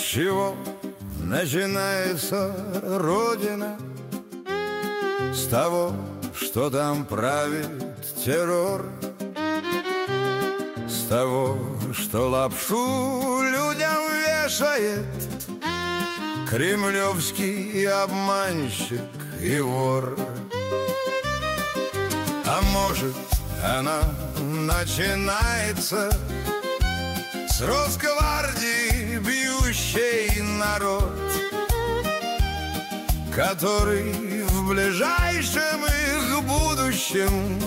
чего начинается Родина? С того, что там правит террор, с того, что лапшу людям вешает кремлевский обманщик и вор. А может, она начинается с Росгвардии, бьющей народ, который в ближайшем их будущем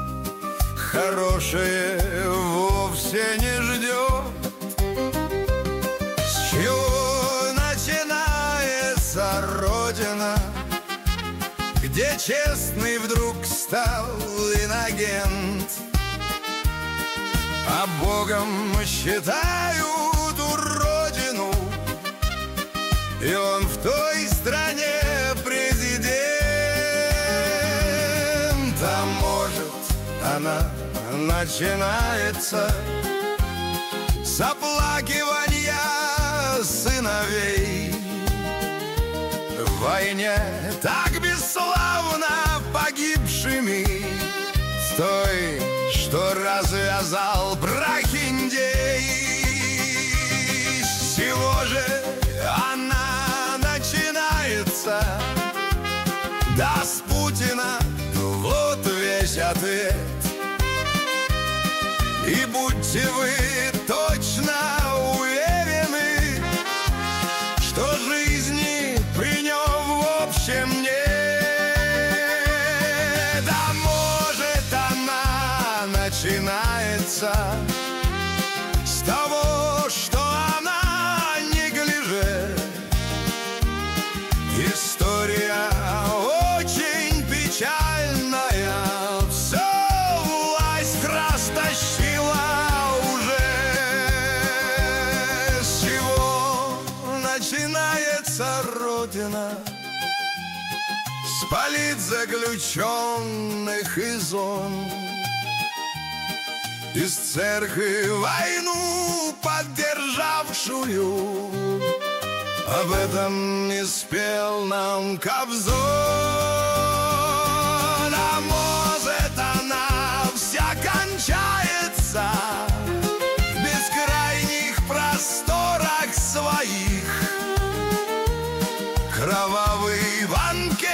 хорошее вовсе не ждет. С чего начинается Родина, где честный вдруг стал инагент, а Богом считают уродину, и он в той стране президент. А может, она начинается с оплакивания сыновей в войне так бесславно погибшими, с той, что развязал прохиндей. С чего же она начинается? Да с Путина, вот весь ответ. И будьте вы точно уверены, что жизни при нем в общем нет. А может, она начинается с того, что она неглиже. История очень печальная, все власть растащила уже. С чего начинается Родина? С политзаключенных и зон, из церкви войну поддержавшую. Об этом не спел нам Кобзон. А может, она вся кончается в бескрайних просторах своих. Кровавый банкет